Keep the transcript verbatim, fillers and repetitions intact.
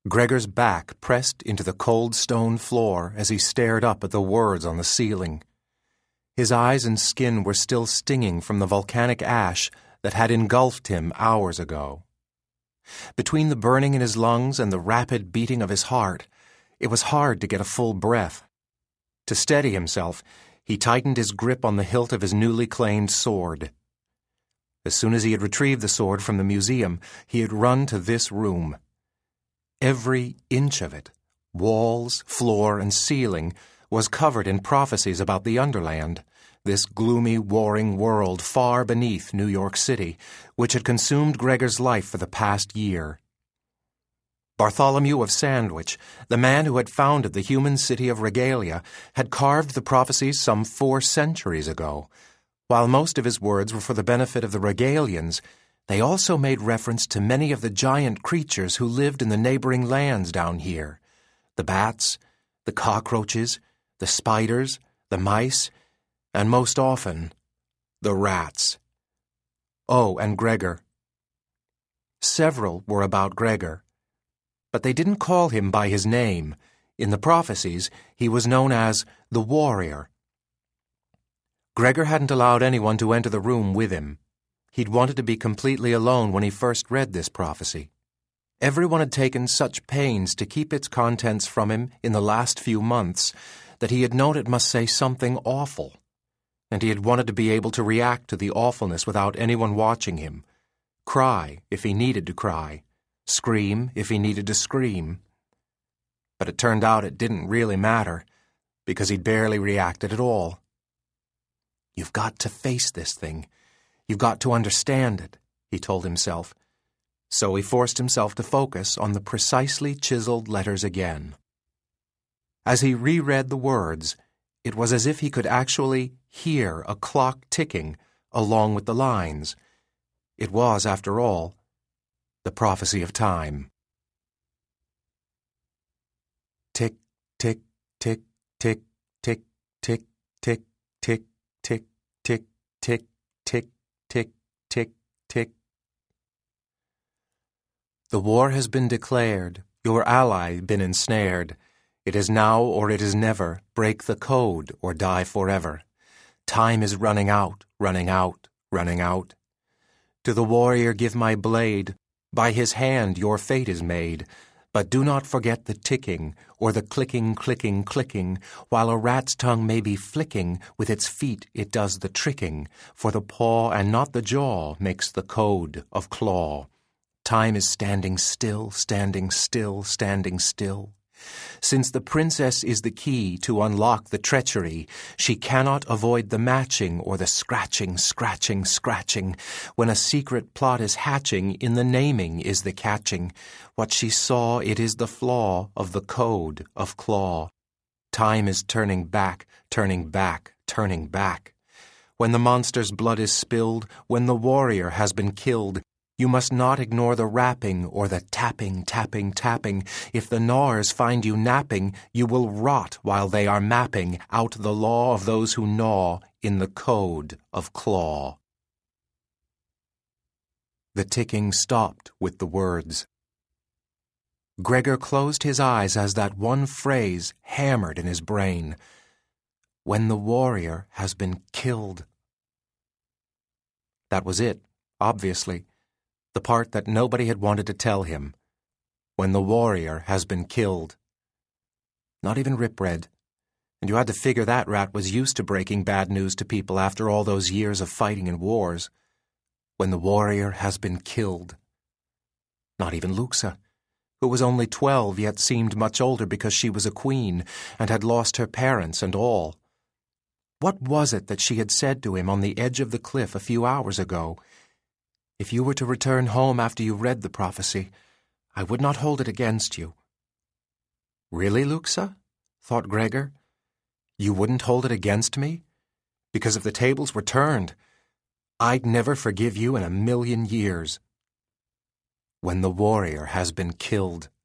Gregor's back pressed into the cold stone floor as he stared up at the words on the ceiling. His eyes and skin were still stinging from the volcanic ash that had engulfed him hours ago. Between the burning in his lungs and the rapid beating of his heart, it was hard to get a full breath. To steady himself, he tightened his grip on the hilt of his newly claimed sword. As soon as he had retrieved the sword from the museum, he had run to this room. Every inch of it, walls, floor, and ceiling, was covered in prophecies about the Underland, this gloomy, warring world far beneath New York City, which had consumed Gregor's life for the past year. Bartholomew of Sandwich, the man who had founded the human city of Regalia, had carved the prophecies some four centuries ago. While most of his words were for the benefit of the Regalians, they also made reference to many of the giant creatures who lived in the neighboring lands down here. The bats, the cockroaches, the spiders, the mice, and most often, the rats. Oh, and Gregor. Several were about Gregor, but they didn't call him by his name. In the prophecies, he was known as the Warrior. Gregor hadn't allowed anyone to enter the room with him. He'd wanted to be completely alone when he first read this prophecy. Everyone had taken such pains to keep its contents from him in the last few months that he had known it must say something awful, and he had wanted to be able to react to the awfulness without anyone watching him, cry if he needed to cry, scream if he needed to scream. But it turned out it didn't really matter, because he'd barely reacted at all. You've got to face this thing. You've got to understand it, he told himself. So he forced himself to focus on the precisely chiseled letters again. As he reread the words, it was as if he could actually hear a clock ticking along with the lines. It was, after all, the prophecy of time. Tick, tick, tick, tick, tick, tick, tick, tick, tick, tick, tick, tick, tick, tick, tick. The war has been declared, your ally been ensnared. It is now or it is never, break the code or die forever. Time is running out, running out, running out. To the warrior give my blade, by his hand your fate is made. But do not forget the ticking, or the clicking, clicking, clicking. While a rat's tongue may be flicking, with its feet it does the tricking. For the paw and not the jaw makes the code of claw. Time is standing still, standing still, standing still. Since the princess is the key to unlock the treachery, she cannot avoid the matching or the scratching, scratching, scratching. When a secret plot is hatching, in the naming is the catching. What she saw, it is the flaw of the code of claw. Time is turning back, turning back, turning back. When the monster's blood is spilled, when the warrior has been killed, you must not ignore the rapping or the tapping, tapping, tapping. If the gnawers find you napping, you will rot while they are mapping out the law of those who gnaw in the code of claw. The ticking stopped with the words. Gregor closed his eyes as that one phrase hammered in his brain. When the warrior has been killed. That was it, obviously. The part that nobody had wanted to tell him. When the warrior has been killed. Not even Rip Red. And you had to figure that rat was used to breaking bad news to people after all those years of fighting in wars. When the warrior has been killed. Not even Luxa, who was only twelve yet seemed much older because she was a queen and had lost her parents and all. What was it that she had said to him on the edge of the cliff a few hours ago? If you were to return home after you read the prophecy, I would not hold it against you. Really, Luxa? Thought Gregor. You wouldn't hold it against me? Because if the tables were turned, I'd never forgive you in a million years. When the warrior has been killed.